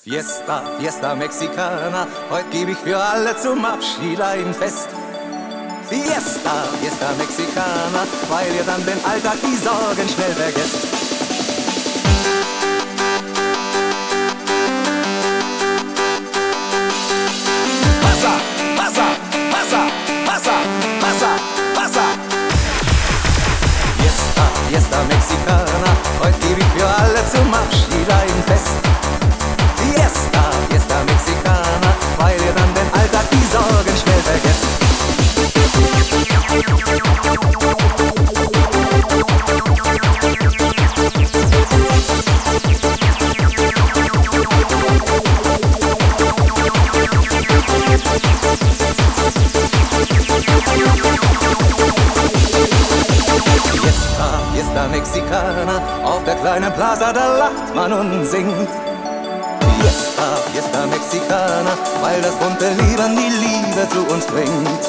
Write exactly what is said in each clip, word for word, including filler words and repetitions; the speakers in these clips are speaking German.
Fiesta, Fiesta Mexicana, heute gebe ich für alle zum Abschied ein Fest. Fiesta, Fiesta Mexicana, weil ihr dann den Alltag, die Sorgen schnell vergesst. Pasa, pasa, pasa, pasa, pasa, pasa. Fiesta, Fiesta Mexicana, heute gebe ich für alle zum Abschied ein Fest. Fiesta, Fiesta Mexicana, weil ihr dann den Alltag, die Sorgen schnell vergesst. Fiesta, Fiesta Mexicana, auf der kleinen Plaza, da lacht man und singt. Fiesta, Fiesta Mexicana, weil das bunte Leben die Liebe zu uns bringt.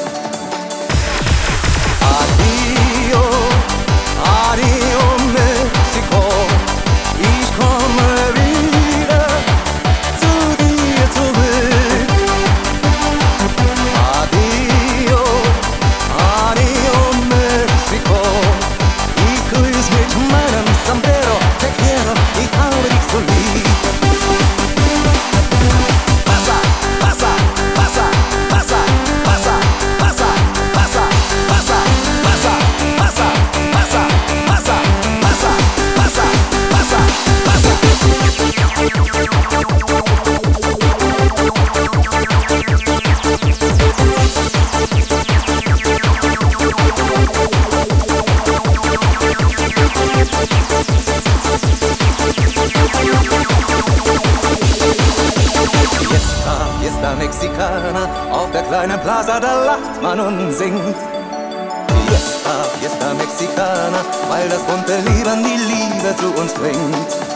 Adio, adio Mexiko, ich komme wieder zu dir zurück. Adio, adio Mexiko, ich grüß mit meinem Sombrero, te quiero, ich habe dich so lieb. Fiesta Mexicana, auf der kleinen Plaza, da lacht man und singt. Fiesta, Fiesta Mexicana, weil das bunte Leben die Liebe zu uns bringt.